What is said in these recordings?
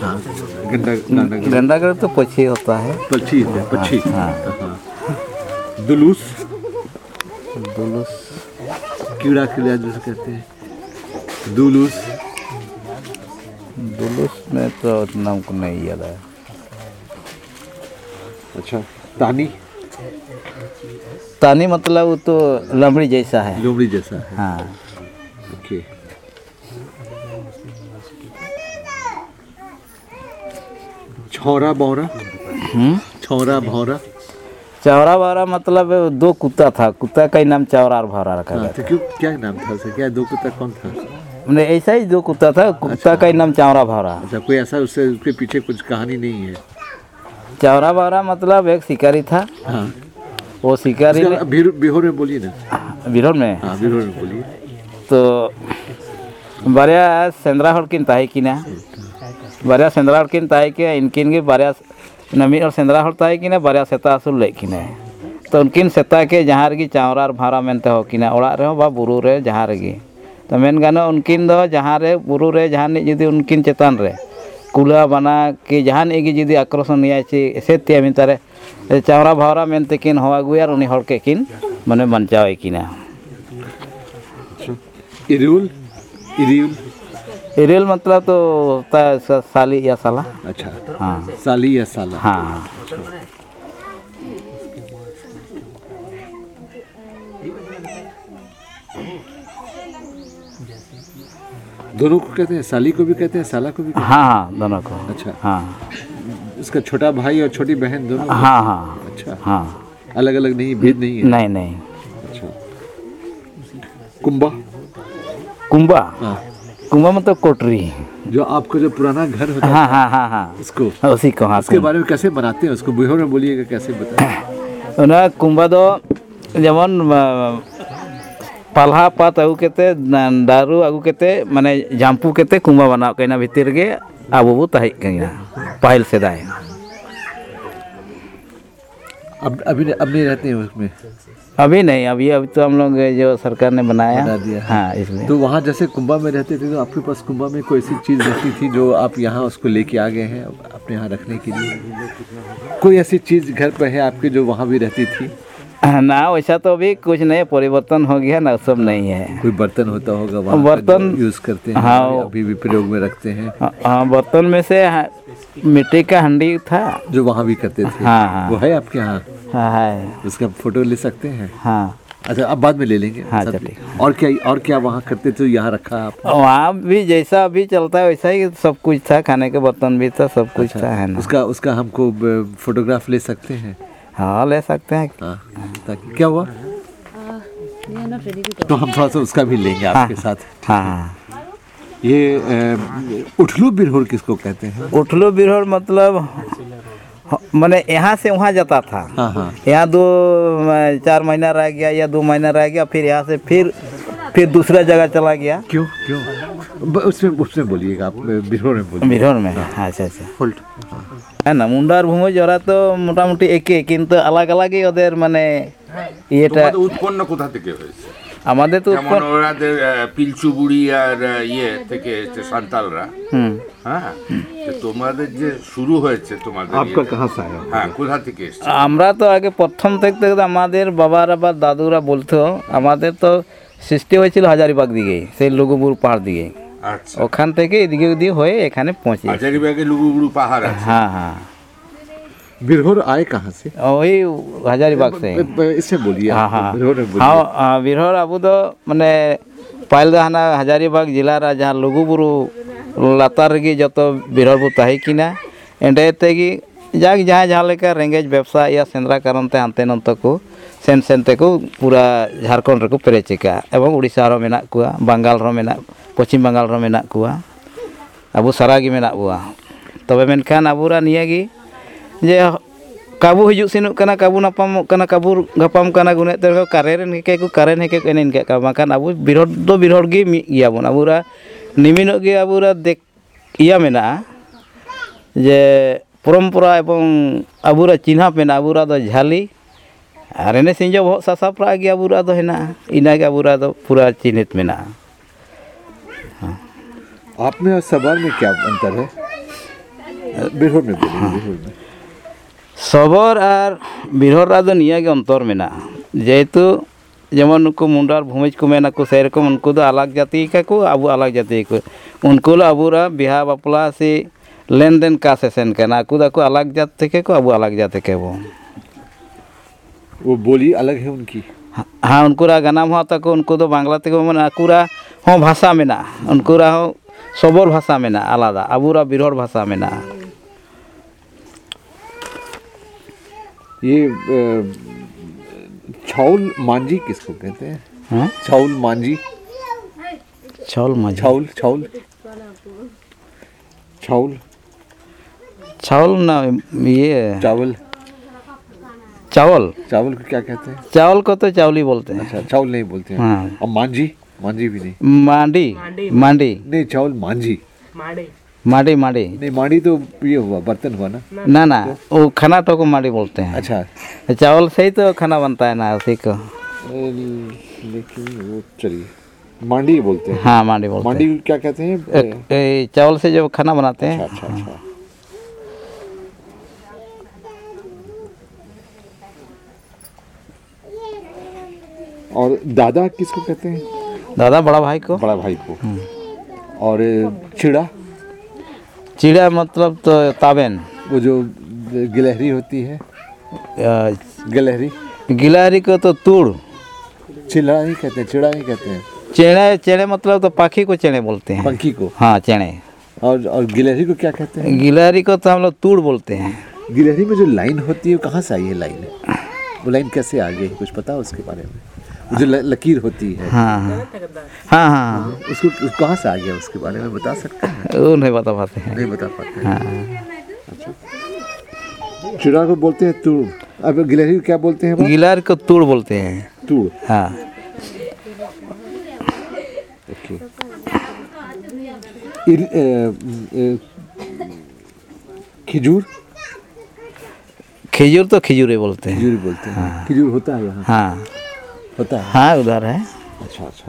हाँ, घंटा घंटाघर तो पक्षी होता है। पक्षी है, पक्षी। हाँ। दुलूस कीड़ा खिला जिसे कहते हैं, दुलूस में तो नाम को नहीं याद है। अच्छा, तानी मतलब वो तो लोमड़ी जैसा है। लोमड़ी जैसा है। हाँ। ओके। छौरा बौरा चौरा बारा मतलब दो कुत्ता था, कुत्ता का ही नाम चौरा और भौरा रखा गया। तो क्यों, क्या नाम था उसका? क्या दो कुत्ता कौन था? मैंने ऐसा ही दो कुत्ता था, कुत्ता का ही नाम चौरा भौरा। अच्छा, कोई ऐसा उसके पीछे कुछ कहानी नहीं है? चौरा भौरा मतलब एक शिकारी था। हाँ। वो शिकारी बिहार में बोलिए ना। बिहार में? हाँ, बिहार में बोलिए। तो बारिया सेंद्रा हड़किन ताही किना, बारिया सेंद्रा हड़किन ताही के इनकिन के बारिया नमी और सेंद्रा हड़ ताही किना, बारिया सेता असूल ले किना। तो उनकिन सेता के जहाँ रगी चावरा और भारा मेनते हो किना, ओड़ा रे बा बुरु रे जहाँ रगी। तो मेन गाना उनकिन दो जहाँ रे बुरु रे जहाँ जुदी उनकिन चेतान रे कुला बना कि जहाँ एगी जुदी आक्रोशन नहीं से त्या मितारे चावरा भावरा मेनते किन हवा गुयार उन्हीं हड़ के किन मने बंचावे किना। इरेल मतलब तो होता है साली या साला। अच्छा। हाँ, साली या साला। हाँ। दोनों को कहते हैं, साली को भी कहते हैं, साला को भी कहते हैं? हाँ, दोनों को। अच्छा। हाँ। उसका छोटा भाई और छोटी बहन दोनों? हाँ। अच्छा। हाँ, अलग अलग नहीं, भेद नहीं है? नहीं। अच्छा। कुंबा मतलब कोटरी, जो आपको जो पुराना घर होता है। हाँ, उसको उसी को। हाँ, उसके बारे में कैसे बनाते हैं उसको? बिहार में बोलिएगा, कैसे बताएं? ना कुंबा दो जेमन पाल्हा पात आगू केते दारू आगू केते माने जाम्पू केते कुंबा बनाओ कइना भीतर गे आबो बो ताही कइना पाहिल सेदाय। अब नहीं रहते हैं उसमें? अभी नहीं, अभी तो हम लोग जो सरकार ने बनाया बना दिया। हाँ, इसलिए। तो वहाँ जैसे कुंबा में रहते थे, तो आपके पास कुंबा में कोई ऐसी चीज़ रहती थी जो आप यहाँ उसको लेके आ गए हैं अपने यहाँ रखने के लिए? कोई ऐसी चीज़ घर पे है आपके जो वहाँ भी रहती थी? ना, वैसा तो अभी कुछ नहीं, परिवर्तन हो गया ना, सब नहीं है। कोई बर्तन होता होगा वहाँ, बर्तन यूज़ करते हैं? हाँ, अभी भी प्रयोग में रखते हैं? हाँ, बर्तन में से मिट्टी का हंडी था जो वहाँ भी करते थे। हाँ। वो है आपके यहाँ? हाँ है। उसका फोटो ले सकते हैं? हाँ। अच्छा, अब बाद में ले लेंगे। हाँ, और क्या वहाँ करते थे, यहाँ रखा आप? वहाँ भी जैसा अभी चलता है वैसा ही सब कुछ था, खाने के बर्तन भी था, सब कुछ था, है ना। उसका हमको फोटोग्राफ ले सकते हैं? हाँ, ले सकते हैं। हाँ, ताकि क्या हुआ तो हम थोड़ा सा उसका भी लेंगे आपके साथ। हाँ। ये उठलू बिरहोर किसको कहते हैं? उठलू बिरहोर मतलब मैंने यहाँ से वहाँ जाता था। हाँ। यहाँ 4 महीना रह गया या 2 महीना रह गया, फिर यहाँ से फिर दूसरा जगह चला गया। क्यों? उसमें बोलिएगा आप, बिरहोर में बोलिए। बिरहोर में? अच्छा। है ना, मुंडा और भूमि जरा तो मोटामुटी एके, किंतु अलग अलग ही ओদের মানে এটা উৎপন্ন কোথা থেকে হয়েছে? আমাদের তো যেমন ওরাদের পিলচুবুড়ি আর ইয়ে থেকে এসেছে সান্তালরা। হ্যাঁ, তো তোমাদের যে শুরু হয়েছে তোমাদের आपका कहाँ से आया? হ্যাঁ, কোথা থেকে এসেছে? আমরা তো আগে প্রথম থেকে আমাদের বাবারা বা দাদুরা বলতো আমাদের তো সৃষ্টি হয়েছিল হাজারিবাগ দিকে, সেই লুগুবুরু পাহাড় দিকে। আচ্ছা, ওখান থেকে এদিকে ওদিকে হয়ে এখানে পৌঁছে। হাজারিবাগে লুগুবুরু পাহাড় আছে। हाँ। बिरहोर आए कहाँ से? वही हजारीबाग से। इससे बोलिए। हाँ। बिरहोर में बोलिए। हाँ, बिरहोर अब तो मैंने पाइल दाना हजारीबाग जिला जहाँ लुगुबुरु लातार की जो तो बिरहोर बुताही किना एंडे तेगी जाग जहाँ लेकर रेंगेज व्यवसाय या सेंद्रा कारण ते हानते नंतर को सेन को पूरा झारखंड रे को पेरेचिका एवं उड़ीसा रो मेना कुआ, बंगाल रो मेना, पश्चिम बंगाल रो मेना कुआ, अब सारा गी मेना बुआ। तबे मेनखान अबुरा नियागी जे काबू हिजुग सेनुग कना, काबू नापामोग कना, काबू गापाम कना गुने ते कारेन हेके को कारेन हेके को एनेन के बाखान अबु बिरहोर गे मिग गियाबोन अबुरा निमिनो गे अबुरा देख इया मेना जे परम्परा एवं अबुरा चिन्हा पेना अबुरा दो झाली और एने सिंजो बहुत सासापरा गे अबुरा दो हेना इना गे अबुरा दो पूरा चिन्हित मेना। आप में और सवाल में क्या अंतर है? बिरहोर में बोलिए, बिरहोर में। सबोर और बिरहोर ᱨᱮᱫᱚ ᱱᱤᱭᱟᱹ ᱜᱮ ᱚᱱᱛᱚᱨ ᱢᱮᱱᱟᱜᱼᱟ ᱡᱮᱦᱮᱛु ᱡᱮᱢᱚᱱ ᱱᱩᱠᱩ ᱢᱩᱱᱰᱟᱨ ᱵᱷᱩᱢᱤᱡ ᱠᱚ ᱢᱮᱱᱟᱠᱚ ᱥᱮᱨᱚᱠᱚᱢ ᱩᱱᱠᱩ ᱫᱚ ᱟᱞᱟᱜ ᱡᱟᱹᱛᱤ ᱠᱟᱠᱚ ᱟᱵᱚ ᱟᱞᱟᱜ ᱡᱟᱹᱛᱤ ᱠᱚ उनको अबूरा बिहा बापला से लेन देन का सेशन करना को अलग जात थे को अब अलग जाते के वो बोली अलग है उनकी। हाँ उनको गाना हुआ तक उनको तो बांग्ला तक मन अकुरा हाँ भाषा में ना उनको सबोर भाषा में ना आलादा अबूरा बिरहोर भाषा में ना। ये छाउल मांझी किसको कहते हैं? हाँ छाउल मांझी, छाउल मांझी, छाउल छाउल छाउल छाउल ना ये चावल, चावल चावल को क्या कहते हैं? चावल को तो चावली बोलते हैं। अच्छा चावल नहीं बोलते हैं। हाँ और मांझी, मांझी भी नहीं। मांडी मांडी नहीं चावल मांझी, मांडी मांडी नहीं मांडी तो ये हुआ बर्तन हुआ ना। ना ना वो खाना तो को मांडी बोलते हैं। अच्छा चावल से ही तो खाना बनता है ना उसी को। लेकिन वो चलिए मांडी बोलते हैं। हाँ मांडी बोलते मांडी क्या कहते हैं? हैं चावल से जो खाना बनाते हैं। अच्छा अच्छा अच्छा। और दादा किसको कहते हैं? दादा बड़ा भाई को। बड़ा भाई को। और चिड़ा, चिड़ा मतलब तो ताबेन वो जो गिलहरी होती है, गिलहरी, गिलहरी को तो तूड़, चिड़ा नहीं कहते हैं, चिड़ा नहीं कहते हैं। चेड़े चेड़े मतलब तो पाखी को चेड़े बोलते हैं। पंखी को। हाँ चेड़े। और गिलहरी को क्या कहते हैं? गिलहरी को तो हम लोग तूड़ बोलते हैं। गिलहरी में जो लाइन होती है वो कहाँ से आई है लाइन? वो लाइन कैसे आ गई, कुछ पता है उसके बारे में? वो जो लकीर होती है, हाँ हाँ हाँ उसको कहाँ से आ गया उसके बारे में बता सकते हैं? वो नहीं बता पाते हैं। नहीं बता पाते हैं। अच्छा। चिड़ा को बोलते हैं तूड़, अब गिलहरी को क्या बोलते हैं? गिलहरी को तूड़ बोलते हैं। तूड़। हाँ ओके। खिजूर, खिजूर तो खिजूरे बोलते हैं। खिजूर बोलते हैं। खिजूर होता है यहाँ? हाँ होता है। हाँ उधर है। अच्छा अच्छा।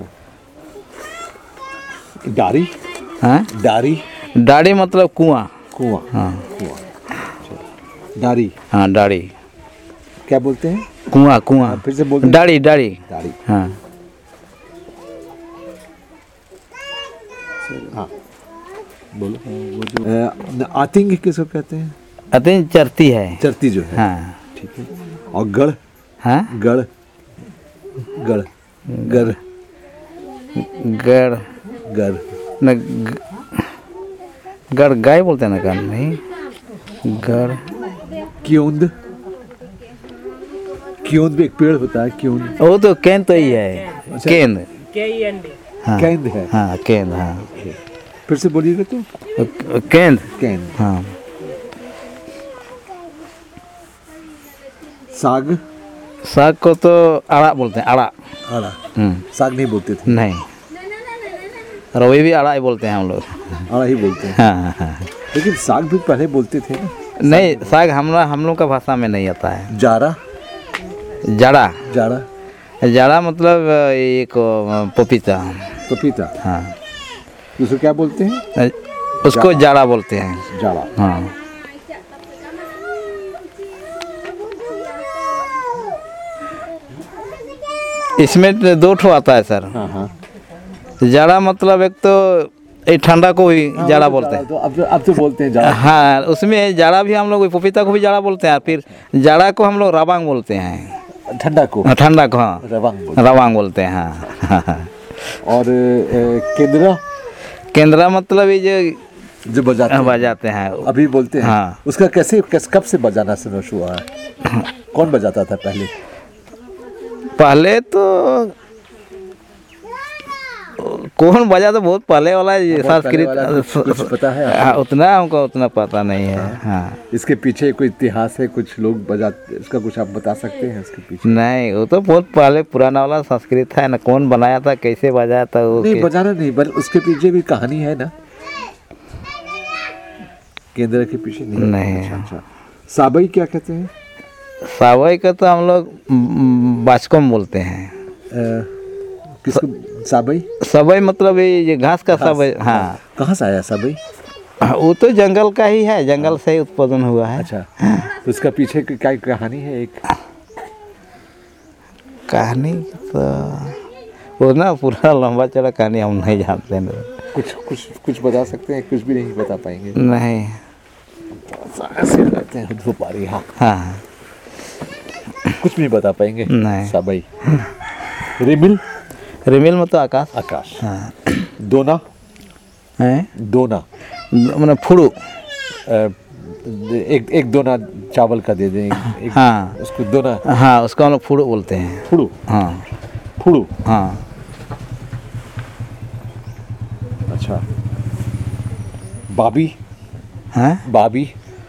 डारी, हाँ डारी, डाड़ी मतलब कुआं। कुआं। हाँ कुआं। अच्छा। डारी, हाँ डाड़ी क्या बोलते हैं? कुआं कुआं। फिर से बोलते हैं। डाड़ी डाड़ी। डारी। हाँ हाँ बोलो। आतिंग किसको कहते हैं? अतिन चरती है। चरती जो है। हाँ ठीक है। और गढ़, हाँ गढ़, गढ़, गढ़, गढ़ गढ़, न गढ़ गाय बोलते हैं ना गढ़ नहीं गढ़। क्योंद, क्योंद भी एक पेड़ होता है, क्योंद। वो तो केंद तो ही है। केंद। हाँ कैंद है। हाँ केंद। हाँ फिर से बोलिएगा तो। केंद। कैंद। हाँ साग, साग को तो आड़ा बोलते हैं। आड़ा। आड़ा। साग नहीं बोलते थे? नहीं रवि भी आड़ा ही बोलते हैं हम लोग। आड़ा ही बोलते हैं। हाँ हाँ लेकिन साग भी पहले बोलते थे ना। नहीं साग हम लोग का भाषा में नहीं आता है। जाड़ा, जाड़ा। जाड़ा, जाड़ा मतलब एक पपीता। पपीता। हाँ उसको क्या बोलते हैं? उसको जाड़ा बोलते हैं। जाड़ा। हाँ इसमें दो ठो आता है सर। हाँ हाँ। जाड़ा मतलब एक तो ये ठंडा को भी जाड़ा बोलते हैं। तो अब तो बोलते हैं जाड़ा। हाँ उसमें जाड़ा भी हम लोग पपीता को भी जाड़ा बोलते हैं। फिर जाड़ा को हम लोग रवांग बोलते हैं। ठंडा को? ठंडा को हाँ रवांग बोलते हैं। हाँ और केंद्रा, केंद्रा मतलब ये जो बजाते हैं अभी बोलते हैं। हाँ उसका कब से बजाना शुरू हुआ है? कौन बजाता था पहले? पहले तो कौन बजा तो बहुत पहले वाला संस्कृत कुछ पता है? हाँ, उतना हमको उतना पता नहीं है। हाँ इसके पीछे कोई इतिहास है, कुछ लोग बजाते, इसका कुछ आप बता सकते हैं इसके पीछे? नहीं वो तो बहुत पहले पुराना वाला संस्कृत है ना। कौन बनाया था कैसे बजाया था वो नहीं बजाना नहीं, बल उसके पीछे भी कहानी है ना। केंद्र के पीछे नहीं। अच्छा। साबई क्या कहते हैं? सावई का तो हम लोग बाचकम बोलते हैं। किसको? साबई? सबई मतलब ये घास का सबई। हाँ कहाँ से आया साबई? वो तो जंगल का ही है, जंगल से ही उत्पादन हुआ है। अच्छा, तो उसका पीछे की क्या कहानी है? एक कहानी तो वो ना पूरा लंबा चौड़ा कहानी हम नहीं जानते हैं। कुछ बता सकते हैं? कुछ भी नहीं बता पाएंगे? नहीं। ऐसे रहते हैं धूप आ रही। हाँ हाँ कुछ नहीं बता पाएंगे? नहीं। साबाई। रिमिल? रिमिल में तो आकाश। आकाश। हाँ। दोना? है दोना मैंने फुड़ू। एक दोना चावल का दे दें। हाँ उसको दोना। हाँ उसको हम लोग फुड़ू बोलते हैं। फुड़ू? हाँ फुड़ू। हाँ। अच्छा। बाबी? हैं? बाबी?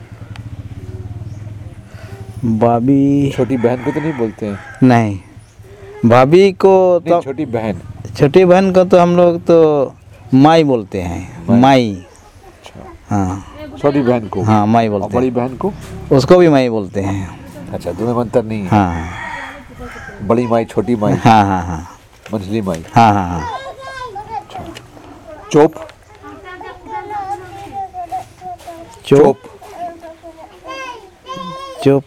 भाभी? छोटी बहन को तो नहीं बोलते हैं? नहीं, भाभी को नहीं, तो छोटी बहन। छोटी बहन को तो हम लोग तो माई बोलते हैं। माई। अच्छा, हाँ छोटी बहन को? हाँ माई और बोलते बड़ी हैं। बहन को? उसको भी माई बोलते हैं। अच्छा, दोनों में अंतर नहीं है? हाँ बड़ी माई, छोटी माई, हाँ हाँ हाँ मंझली माई। हाँ हाँ हाँ। चोप? चुप चुप।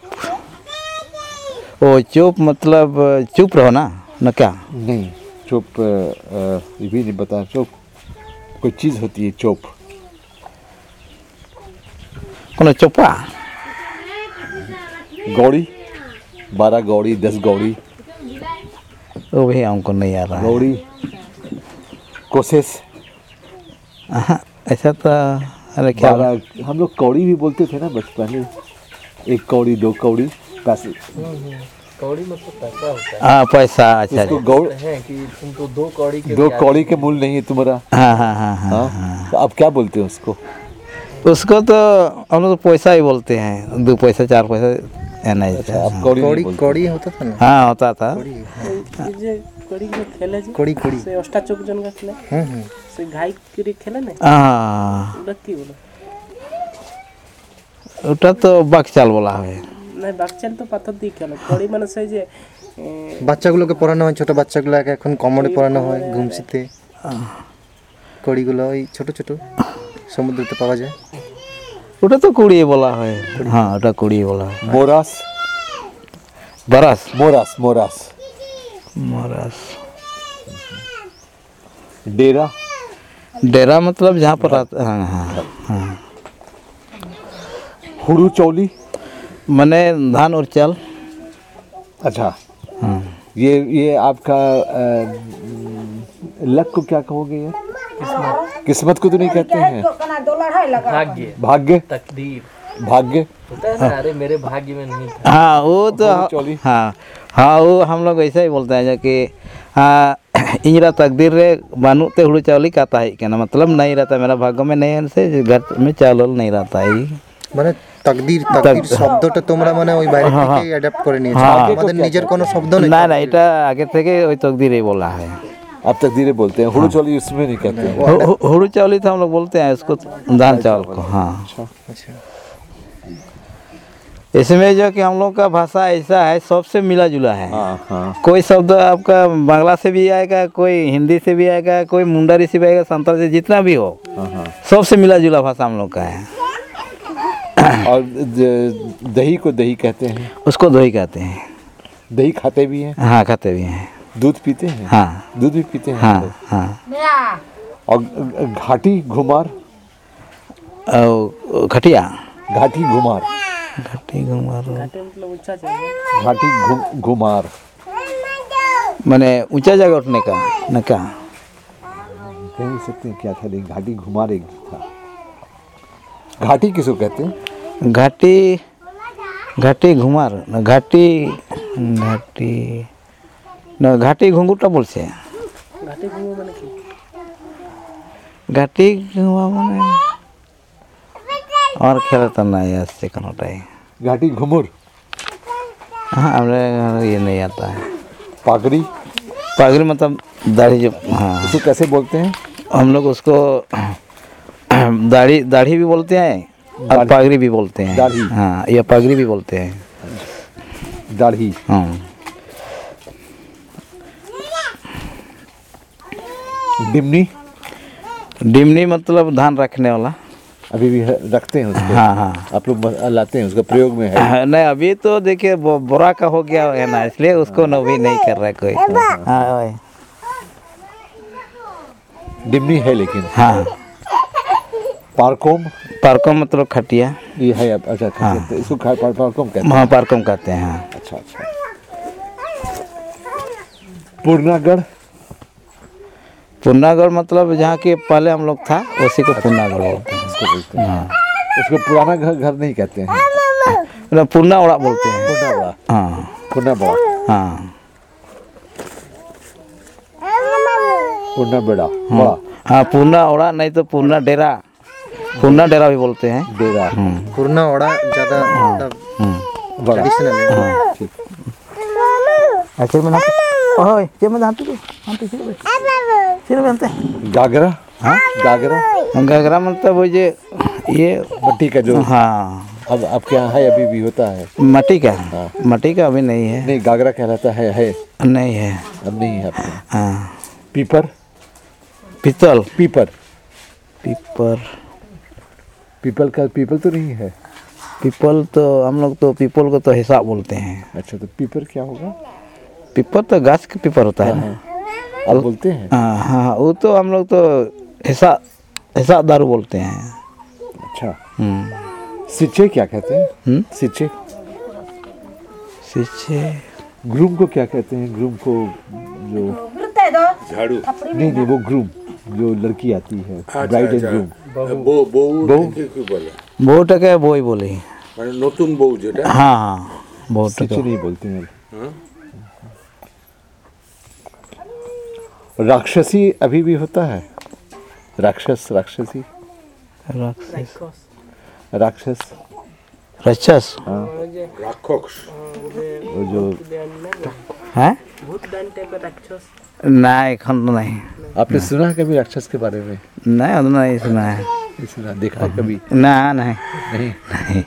ओ चुप मतलब चुप रहो ना क्या? नहीं, चोप ये भी नहीं बता। चोप कोई चीज़ होती है। चोप कौन चोपा? गौड़ी? 12 गौड़ी, 10 गौड़ी? वो भी हमको नहीं आ रहा है। गौड़ी? कोशिश? हाँ, ऐसा तो अरे क्या 12 हम लोग कौड़ी भी बोलते थे ना बचपन में। 1 कौड़ी, 2 कौड़ी पैसे। कौड़ी मतलब पैसा होता है। हाँ पैसा। अच्छा उसको गौड़ है कि तुमको 2 कौड़ी के 2 कौड़ी के मूल नहीं है तुम्हारा? हाँ हाँ हाँ हाँ। हाँ, तो अब क्या बोलते हैं उसको? उसको तो हम लोग तो पैसा ही बोलते हैं। 2 पैसा 4 पैसा है नहीं। अच्छा, अब कौड़ी नहीं बोलते। कौड़ी होता था ना। हाँ होता था। कड़ी के खेले जे कौड़ी से अष्टा चौक जन का खेले से घाई करी खेले ना हाँ लकी बोला ওটা তো বাকচাল বলা হয়। না বাকচাল তো পাথর দিয়ে খেলে কড়ি মানে সেই যে বাচ্চাগুলোকে পড়ানো হয়, ছোট বাচ্চাগুলোকে এখন কমরে পড়ানো হয় ঘুমসিতে। কড়িগুলো ওই ছোট ছোট সমুদ্রতে পাওয়া যায়। ওটা তো কুড়িয়ে বলা হয়। হ্যাঁ ওটা কুড়িয়ে বলা হয়। मोरास? বারাস। मोरास, मोरास। মরাস। डेरा? डेरा मतलब जहाँ पर रहता। हाँ हाँ हाँ। हुड़ू चौली? मने धान और चाल। अच्छा, ये आपका लक को क्या कहोगे यार? किस्मत को तो नहीं कहते हैं? भाग्य, भाग्य? तकदीर भाग्य? होता है ना। अरे मेरे भाग्य में नहीं था। हाँ वो हुड़ू तो चौली? हाँ हाँ वो हम लोग ऐसा ही बोलते हैं जो कि हाँ इंजरा तकदीर रे बानू ते हुड़ू चावली कहता है क्या ना, मतलब नहीं रहता मेरा भाग्य में नहीं है से घर में चावल नहीं रहता है। মানে তকদির তকদির শব্দটা তোমরা মানে ওই বাইরে থেকে অ্যাডাপ্ট করে নিয়েছো। আমাদের নিজের কোনো শব্দ নেই। না না এটা আগে থেকে ওই তকদীরই बोला है। अब तक धीरे बोलते हैं। हुड़ू चौली उसमें नहीं कहते हैं। हुड़ू चावली तो हम लोग बोलते हैं उसको, धान चावल को। हाँ আচ্ছা इसमें जो कि हम लोग का भाषा ऐसा है सबसे मिला जुला है। हाँ हाँ। कोई शब्द आपका बांग्ला से भी आएगा, कोई हिंदी से भी आएगा, कोई मुंडारी से भी आएगा, संताल से, जितना भी हो सबसे मिला जुला भाषा हम लोग का है। और दही को दही कहते हैं? उसको दही कहते हैं। दही खाते भी हैं? हाँ खाते भी हैं। दूध पीते हैं? हाँ दूध भी पीते हैं? हाँ हाँ। और घाटी घुमार? और खटिया। घाटी घुमार? घाटी घुमार घाटे मतलब ऊंचा चाहिए घाटी घुमार मैंने ऊंचा जगह उठने का न क्या कह नहीं सकते क्या था, लेकिन घाटी घुमार एक था। घाटी किसको कहते हैं? घाटी घाटी घुमार न घाटी घाटी न घाटी घुंगुटा बोलছে। घाटे घूमो মানে কি ঘাটি ঘুমা মানে और खेला तो नहीं আসছে কোনটাই। घाटी घुमुर? हाँ हमारे ये नहीं आता है। पागड़ी? पागड़ी मतलब दाढ़ी जो। हाँ इसे कैसे बोलते हैं? हम लोग उसको दाढ़ी दाढ़ी भी बोलते हैं और पागड़ी भी बोलते हैं। दाढ़ी? हाँ या पागड़ी भी बोलते हैं। दाढ़ी? हाँ डिमनी? डिमनी मतलब धान रखने वाला। अभी भी रखते हैं उसको? हाँ हाँ आप लोग लाते हैं, उसका प्रयोग में है? नहीं अभी तो देखिए बोरा का हो गया है ना, इसलिए उसको अभी नहीं कर रहा है कोई। हाँ भाई डिमनी है लेकिन। हाँ पारकोम पार्को मतलब खटिया। ये है अब। अच्छा अच्छा, इसको पारकोम कहते हैं। हाँ पार्कोम कहते हैं। हाँ अच्छा अच्छा। पूर्णागढ़? पूर्णागढ़ मतलब जहाँ के पहले हम लोग था उसी को पूर्णागढ़ बोलते हैं। इसको बोलते हैं। हाँ उसको पुराना घर नहीं कहते हैं। मतलब पूर्णा ओड़ा बोलते हैं। पुरना बड़ा। हाँ पुरना बड़ा। हाँ पुरना बड़ा। बड़ा हाँ पूर्णा ओड़ा नहीं तो पूर्णा डेरा, पूर्णा डेरा भी बोलते हैं। डेरा। पुरना ओड़ा ज़्यादा बड़ा। ट्रेडिशनल है। ठीक। अच्छा मैं ओए ये मैं जानती हूँ सिर में अंते गागरा? हाँ गागरा। घाघरा मतलब वो ये मट्टी का जो। हाँ अब आपके यहाँ है, अभी भी होता है? मट्टी का। मट्टी का अभी नहीं है। नहीं, गागरा कहलाता है। नहीं है अब नहीं है आपके यहाँ। हाँ पीपर? पीतल पीपर। पीपर पीपल तो नहीं है। पीपल तो हम लोग तो पीपल को तो हिसाब बोलते हैं। अच्छा, तो पीपर क्या होगा? पीपर तो घास का पीपर होता है ना। आप बोलते हैं? हाँ हाँ वो तो हम लोग तो हिसाब दारू बोलते हैं। अच्छा। सिच्चे क्या कहते हैं? सिच्चे? सीछे ग्रूम को क्या कहते हैं? ग्रूम को जो झाड़ू। नहीं वो ग्रूम जो लड़की आती है, ब्राइड एंड ग्रूम। বউ টাকে বই বলি। মানে নতুন বউ যেটা। हाँ हाँ बहुत सिच्चे नहीं बोलते हैं। राक्षसी अभी भी होता है? राक्षसी राक्षस राक्षस हाँ, রাক্ষস। वो जो हैं भूत डांटे पे राक्षस ना এখন नहीं। आपने सुना है कभी राक्षस के बारे में? नहीं उतना नहीं सुना है। नहीं सुना, देखा है कभी? ना नहीं नहीं। नहीं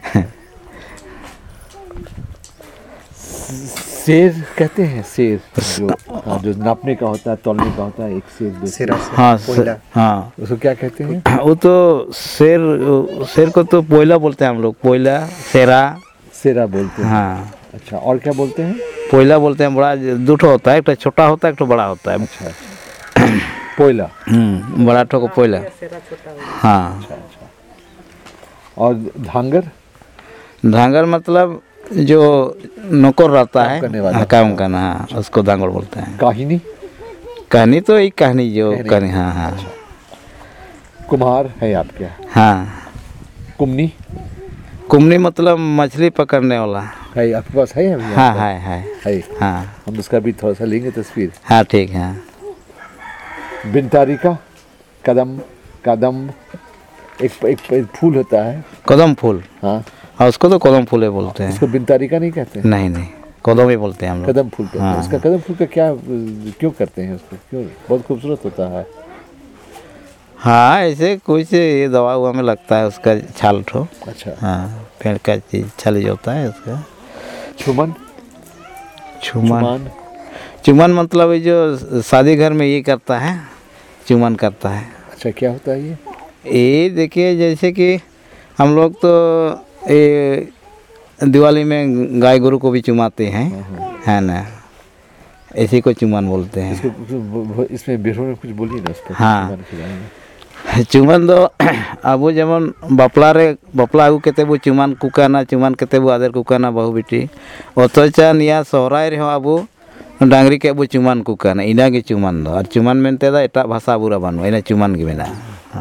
शेर कहते हैं? शेर जो हाँ, जो नापने का होता है, तौलने का होता है, एक शेर दो शेर। सिरा हाँ कोयला। हाँ उसको क्या कहते हैं? वो तो शेर को तो पोयला बोलते हैं हम लोग। पोयला शेरा। शेरा बोलते हैं। हाँ अच्छा, और क्या बोलते हैं? पोयला बोलते हैं। बड़ा दूठो होता है, एक तो छोटा होता है एक तो बड़ा होता है। अच्छा, कोयला। बड़ा ठो को पोयला। हाँ और धांगर? धांगर मतलब जो नौकर रहता है, करने वाला। हाँ, काम करना। हाँ उसको धांगर बोलते हैं। काहिनी? कहानी तो एक कहानी जो कहानी। हाँ हाँ कुम्हार है आपके यहाँ? हाँ कुमनी? कुमनी मतलब मछली पकड़ने वाला। है आपके पास? है अभी? हाँ है है। हाँ हम उसका भी थोड़ा सा लेंगे तस्वीर। हाँ ठीक है। बिनतारी का? कदम एक फूल होता है। कदम फूल। हाँ, हाँ उसको तो कदम फूल ही बोलते हैं। उसको बिनतारी का नहीं कहते हैं? नहीं नहीं कदम ही बोलते हैं हम लोग। कदम फूल कहते हैं। हाँ। उसका कदम फूल का क्या, क्यों करते हैं उसको? क्यों? बहुत खूबसूरत होता है। हाँ ऐसे कुछ ये दवा हुआ में लगता है उसका छाल ठो। अच्छा। हाँ पेड़ का चीज छाल जो होता है उसका। छुमन? चुमन चुमन मतलब ये जो शादी घर में ये करता है, चुमन करता है। अच्छा, क्या होता है ये? ये देखिए जैसे कि हम लोग तो ये दिवाली में गाय गोरू को भी चुमाते हैं, है ना, इसी को चुमन बोलते हैं। इसको इसमें बिरहो में कुछ बोलिए ना उसको। हाँ। चुमन के बारे में। चुमन दो अब जेमन बापला आगू केते बो चुमान कुकाना, चुमान केते बो आदर कुकाना बहु बेटी अतचा निया सोहराय रे आबो डांगरी के बो चुमान कुकाना इना गे चुमान दो। और चुमान मेनते दा एटा भाषा बुरा बानो इना चुमान गे मेना।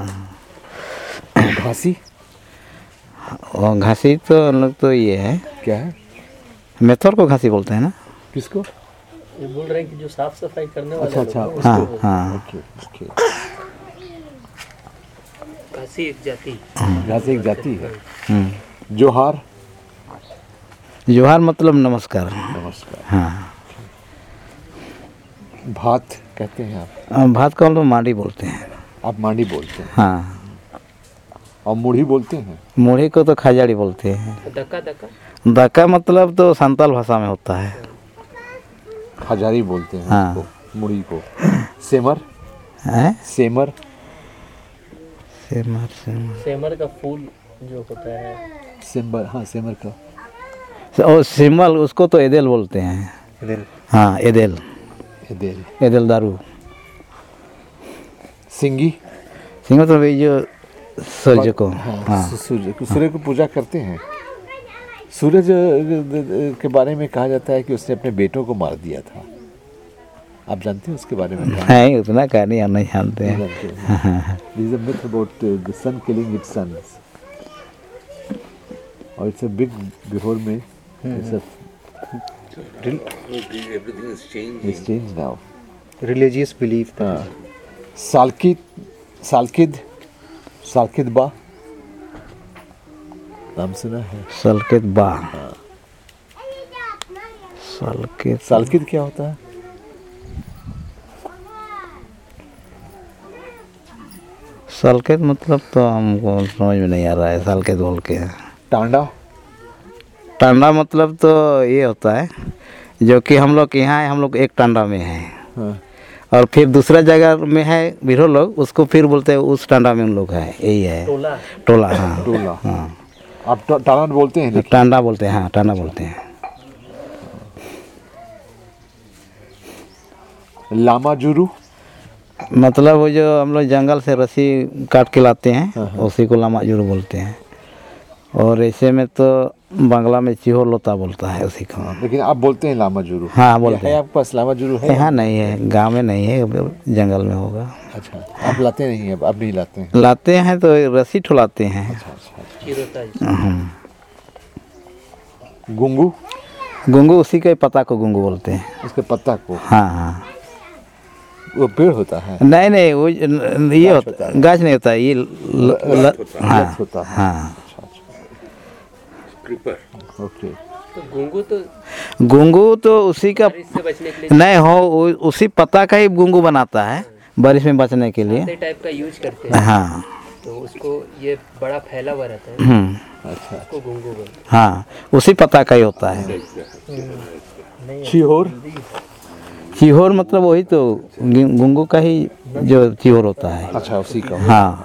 घासी? और घासी तो हम लोग तो ये है, क्या है? मेथर को घासी बोलते हैं ना। किसको? ये बोल रहे हैं कि जो साफ सफाई करने वाले अच्छा अच्छा, हाँ उसको। हाँ ओके। घासी एक जाति। घासी एक जाति है। हम्म। जोहार? जोहार मतलब नमस्कार। नमस्कार। हाँ भात कहते हैं आप? भात को हम लोग मांडी बोलते हैं। आप मांडी बोलते हैं। हाँ और मुढ़ी बोलते हैं? मुढ़ी को तो खाजाड़ी बोलते हैं। दका दका दका मतलब तो संताल भाषा में होता है। खजारी बोलते हैं। हाँ। उसको, मुढ़ी को। सेमर? हैं? सेमर? सेमर सेमर सेमर का फूल जो होता है, सिम्बर, हाँ सिमर का और सिमल उसको तो एदेल बोलते हैं। इधर हाँ एदेल, एदेल। एदेल दारू। सिंगी, सिंह मतलब ये जो सूर्य को, हाँ सूर्य को पूजा करते हैं। सूरज के बारे में कहा जाता है कि उसने अपने बेटों को मार दिया था। आप जानते हैं उसके बारे में? नहीं उतना कहानी हम नहीं जानते हैं। This is a myth about the sun killing its sons. और it's a big before में it's a Everything is changing. it's changed now. Religious belief. हाँ, सालकिद बा नाम सुना है? सलकेत बा, सलकेत सालकिद क्या होता है? सलकेत मतलब तो हमको समझ में नहीं आ रहा है। सलकेत बोल के टांडा, टांडा मतलब तो ये होता है जो कि हम लोग यहाँ है, हम लोग एक टांडा में हैं हाँ, और फिर दूसरा जगह में है बिरहो लोग, उसको फिर बोलते हैं उस टांडा में उन लोग है, यही है टोला। टोला। हाँ टोला। हाँ आप टांडा बोलते हैं? लेकिन टांडा बोलते हैं, हाँ टांडा बोलते हैं। लामाजुरू, मतलब वो जो हम लोग जंगल से रस्सी काट के लाते हैं उसी को लामाजुरू बोलते हैं। और ऐसे में तो बांग्ला में चिहो लोता बोलता है उसी को। लेकिन आप बोलते हैं लामाजुरू? हाँ बोलते है हैं। आपके पास लामाजुरू है? यहाँ नहीं है, गांव में नहीं है, जंगल में होगा। अच्छा, आप लाते नहीं हैं? अब नहीं लाते हैं? लाते हैं तो रस्सी ठुलाते हैं। गुंगू, गुंगू उसी के पत्ता को गुंगू बोलते हैं। उसके पत्ता को? हाँ हाँ वो पेड़ होता है? नहीं नहीं वो ये होता है, गाछ नहीं होता, ये हाँ होता है। हाँ। Creeper. ओके। तो गुंगू तो गुंगू तो उसी का इससे बचने के लिए नहीं हो, उसी पत्ता का ही गुंगू बनाता है बारिश में बचने के लिए। टाइप का यूज करते हैं, हाँ तो उसको ये बड़ा फैला हुआ रहता है, अच्छा। उसको गुंगू बोलते हाँ उसी पत्ता का ही होता है। शिहोर, चिहोर मतलब वही तो गुंगू का ही जो चिहोर होता है। अच्छा उसी का। हाँ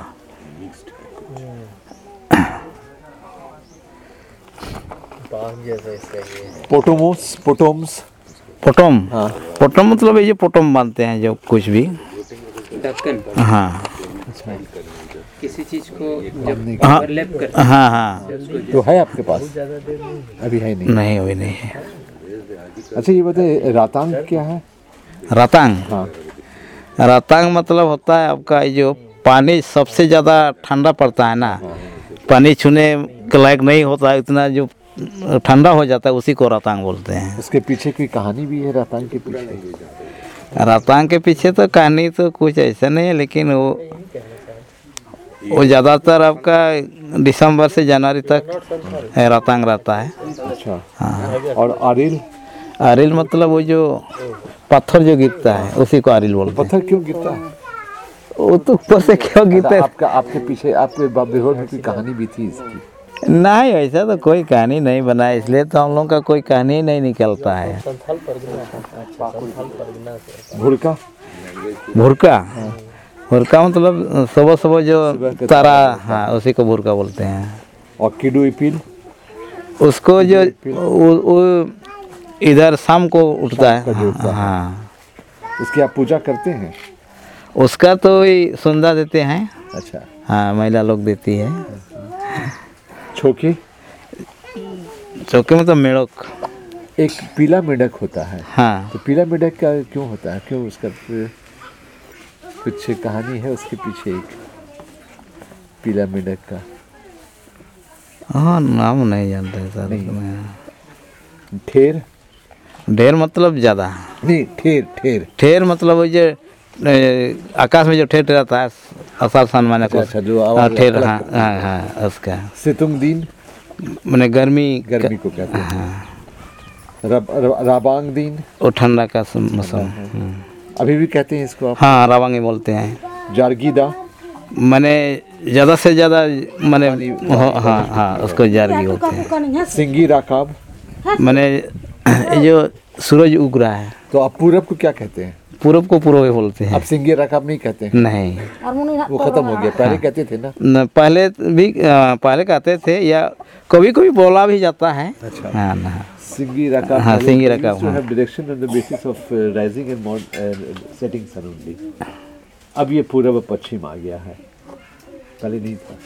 पोटोमोस, पोटोम्स, पोटम, हाँ। पोटम मतलब ये पोटम बांधते हैं जो कुछ भी। हैं। ढक्कन हाँ किसी चीज को जब हाँ ओवरलैप करते हाँ हाँ तो है आपके पास? अभी है नहीं? नहीं अभी नहीं है। अच्छा ये बताइए, रातांग क्या है? रातांग, हाँ, रातांग मतलब होता है आपका ये जो पानी सबसे ज़्यादा ठंडा पड़ता है ना, पानी छूने के लायक नहीं होता है, इतना जो ठंडा हो जाता है उसी को रातांग बोलते हैं। उसके पीछे कोई कहानी भी है रातांग के पीछे? रातांग के पीछे तो कहानी तो कुछ ऐसा नहीं है, लेकिन वो ज़्यादातर आपका दिसंबर से जनवरी तक रातांग रहता है। अच्छा। हाँ और आरिल? आरिल मतलब वो जो पत्थर जो गिरता है उसी को आरिल बोलते हैं। पत्थर क्यों गिरता है? वो तो ऊपर से क्यों गिरता है? आपका आपके पीछे आपके बिहार में कोई कहानी भी थी इसकी? नहीं ऐसा तो कोई कहानी नहीं बना है, इसलिए तो हम लोग का कोई कहानी ही नहीं निकलता है। भुरका? भुरका, भुरका मतलब सुबह सुबह जो तारा, हाँ उसी को भुरका बोलते हैं। और किडू इपिल? उसको जो वो इधर शाम को उठता है। हाँ उसकी आप पूजा करते हैं? उसका तो वही सुंदा देते हैं। अच्छा। हाँ महिला लोग देती है। छोके? चौके में तो मेढक, एक पीला मेढक होता है। हाँ तो पीला मेढक का क्यों होता है? क्यों उसका कुछ कहानी है उसके पीछे? एक पीला मेढक का हाँ नाम नहीं जानते सर। ठेर? ढेर मतलब ज़्यादा, नहीं, ठेर ठेर ठेर मतलब वो जो आकाश में जो ठेर रहता है आसार सान माने को। अच्छा, जो आवाज ठेर, अलग हाँ करती है। हाँ हाँ उसका सितुंग दिन? मैंने गर्मी गर्मी को कहते हैं। राबांग दिन? वो ठंडा का मौसम। अभी भी कहते हैं इसको आप? हाँ रावांगी बोलते हैं। जारगीदा? मैंने ज़्यादा से ज़्यादा मैंने हाँ हाँ उसको जारगी बोलते हैं। सिंगी राकाब? मैंने ये जो सूरज उग रहा है, तो आप पूरब को क्या कहते हैं? पूरब को पूरब ही बोलते हैं। अब सिंगी रकाब नहीं कहते हैं, नहीं, वो खत्म हो गया, पहले कहते थे ना। पहले भी पहले कहते थे या कभी कभी बोला भी जाता है। अच्छा। हाँ ना, सिंगी रकाब, हाँ, सिंगी रकाब, हाँ। have direction on the basis of rising and setting sun only। अब ये पूरब पश्चिम आ गया है, पहले नहीं था।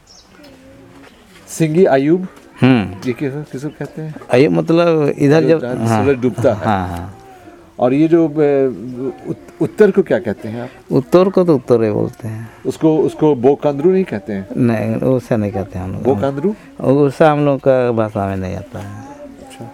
सिंगी आयुब, ये किसको कहते हैं? आयुब मतलब इधर जब सूरज डूबता है। हाँ हाँ। और ये जो उत्तर को क्या कहते हैं आप? उत्तर को तो उत्तर ही बोलते हैं। उसको बोकांद्रू नहीं कहते हैं? नहीं, उससे नहीं कहते हम लोग। बोकांद्रू उससे हम लोग का भाषा में नहीं आता है। अच्छा।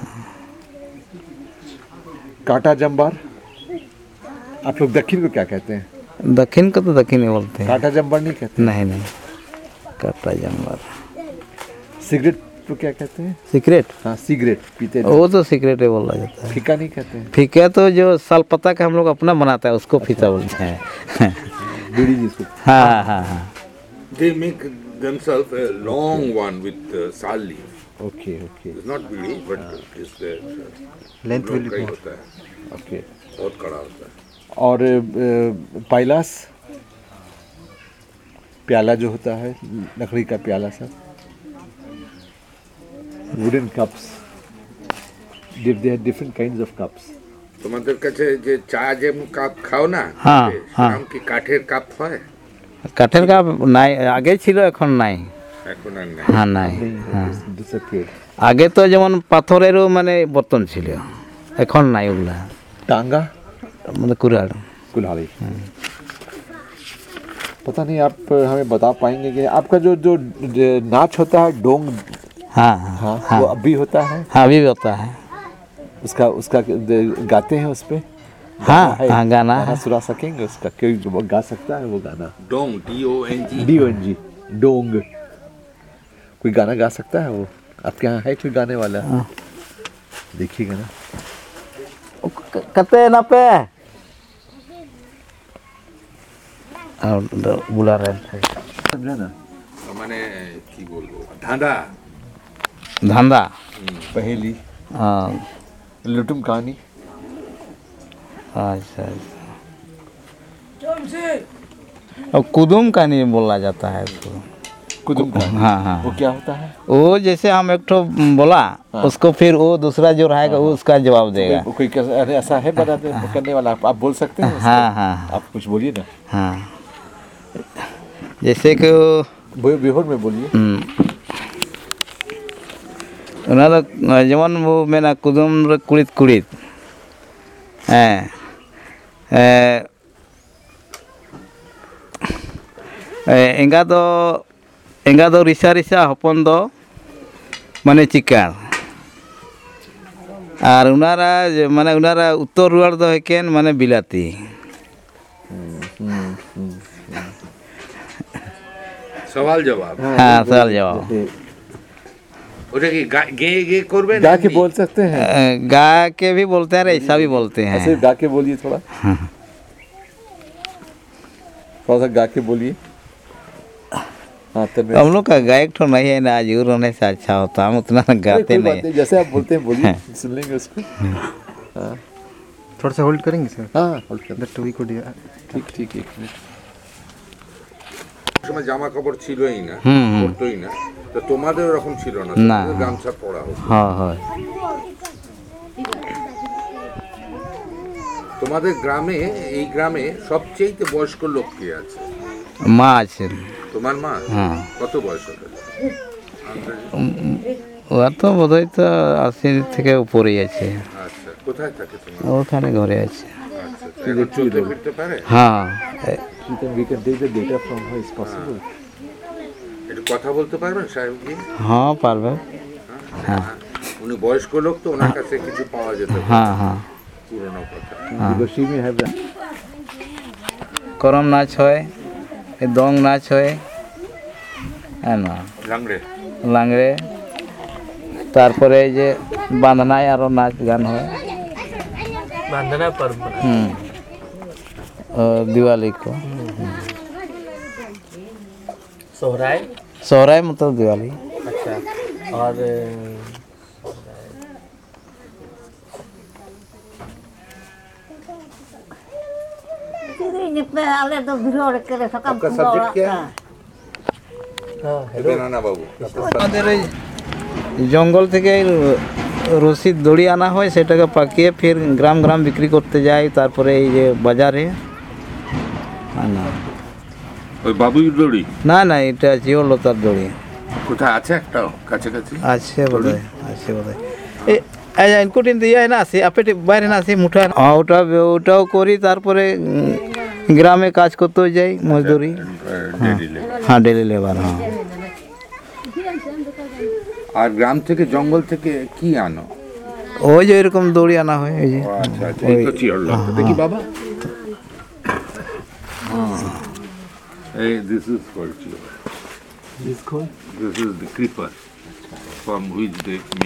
काटा जंबार, आप लोग दक्षिण को क्या कहते हैं? दक्षिण को तो दक्षिण ही बोलते हैं। काटा जंबार नहीं कहते? नहीं नहीं, काटा जंबार। सिगरेट को क्या कहते हैं? सिगरेट, हाँ, सिगरेट पीते हैं। वो तो सिगरेट ही बोला जाता है। फीका नहीं कहते हैं? फीका तो जो सालपत्ता का हम लोग अपना बनाता है उसको फीका बोलते हैं। बीड़ी जिसको। हाँ हाँ हाँ। They make themselves a long one with sal leaf. Okay okay It's not bidi, but it's the length long भी kind होता है, ओके। बहुत कड़ा होता है। और पाइलास, प्याला जो होता है, लकड़ी का प्याला सा, wooden cups, they have different kinds of cups। তোমাদের কাছে যে চা যেমন কাপ খাও না, হ্যাঁ, হ্যাঁ। সেরকম কি কাঠের কাপ হয়? কাঠের কাপ নাই, আগে ছিল এখন নাই। এখন আর নাই। হ্যাঁ নাই, হ্যাঁ। disappeared। আগে তো যেমন পাথরেরও মানে বর্তন ছিল, এখন নাই ওগুলা। टांगा, মানে কুড়াল। कुल्हाड़ी। पता नहीं आप हमें बता पाएंगे कि आपका जो जो नाच होता है डोंग, हाँ हाँ, हाँ वो अभी होता है? हाँ, अभी भी होता है। उसका गाते हैं उस पे? हाँ है? हाँ, गाना गाना है। सुना सकेंगे उसका? कोई वो गा सकता है वो गाना? डोंग, DONG। DONG, डोंग। कोई गाना गा सकता है वो? आपके यहाँ है कोई गाने वाला? देखिएगा ना। कते ना पे बुला रहे थे। समझा ना? মানে কি বলবো, ধাঁধা। धंधा। पहेली, हाँ, लुटुम कहानी। अच्छा अच्छा। अब कुदुम का नहीं बोला जाता है उसको। कुदुम कहानी। हाँ हाँ। वो क्या होता है? वो जैसे हम एक ठो बोला, उसको फिर वो दूसरा जो रहेगा वो उसका जवाब देगा। कोई अरे ऐसा है बताते करने वाला? आप बोल सकते हैं? हाँ हाँ आप कुछ बोलिए ना। हाँ, जैसे कि बिहोर में बोलिए। उन्हें तो जमन वो मैंने कुदुम कुड़ित कुड़ित एंगा दो रिसा रिसा हपन दो माने चिकार और उनारा माने उनारा उत्तर रुआर दो हेकेन माने बिलाती। সওয়াল জবাব। हाँ, सवाल जवाब। ওটা কি গে গে করবে না? गा के बोल सकते हैं? गा के भी बोलते हैं, ऐसा भी बोलते हैं। ऐसे गा के बोलिए थोड़ा। थोड़ा सा गा के बोलिए। हाँ, हम लोग का गायक तो नहीं है ना, जरूर होने से अच्छा होता, हम उतना गाते नहीं। जैसे आप बोलते हैं बोलिए, सुन लेंगे उसको। हाँ थोड़ा सा होल्ड करेंगे सर? हाँ, होल्ड कर। दैट वी कुड ठीक ठीक, एक मिनट। সময় জামা কাপড় ছিলই না, হুম। পরতই না, তো তোমাদের ওরকম ছিল না, না। তোমাদের গামছা পরা হতো। हाँ हाँ। তোমাদের গ্রামে, এই গ্রামে সবচেয়ে বয়স্ক লোক কে আছে? মা আছে। তোমার মা? হ্যাঁ। কত বয়স হবে? ওরা তো বোধহয় তো 80 থেকে উপরেই আছে। আচ্ছা, কোথায় থাকে তোমার? ওখানে ঘরে আছে। আচ্ছা, এখন চলতে ফিরতে পারে? হ্যাঁ, We can take the data from her, is possible? একটু কথা বলতে পারবেন সাহেব কি? हाँ পারবে। উনি বয়স্ক লোক তো, ওনার কাছে কিছু পাওয়া যেতে পারে, हाँ हाँ। পুরনো কথা। Because she may have that। করম নাচ হয়, দং নাচ হয়, হ্যাঁ না, লাংড়ে। লাংড়ে, তারপরে এই যে বাঁধনায় আরও নাচ গান হয়। बांधना पर्व बना। दिवाली को सोहराय। सोहराय मतलब दिवाली। अच्छा, और প্রতিদিন আলে তো ভিড় করে সকাল आपका सब्जेक्ट क्या है নানা বাবু আমাদের এই জঙ্গল থেকে রসিদ দড়ি আনা হয়, সেটাকে পাকিয়ে ফের গ্রাম গ্রাম বিক্রি করতে যায়, তারপরে এই যে বাজারে আনা। ওই বাবুই দড়ি না না, এটা জিওলতার দড়ি কোথায় আছে একটা কাছাকাছি? আছে বোধহয়, আছে বোধহয়। এই ইনকুটিন দিয়ে না আছে, আপেটে বাইরে না আছে মুঠা, হ্যাঁ ওটাও করি। তারপরে গ্রামে কাজ করতেও যাই, মজদুরি। হ্যাঁ, ডেলি লেবার। হ্যাঁ, আর গ্রাম থেকে জঙ্গল থেকে কি আনো? ওই যে এরকম দড়ি আনা হয়, ওই যে। আচ্ছা আচ্ছা, এই তো চিরলতা। দেখি বাবা, এই দিস ইজ কল্ড চিরলতা। This is the creeper from which they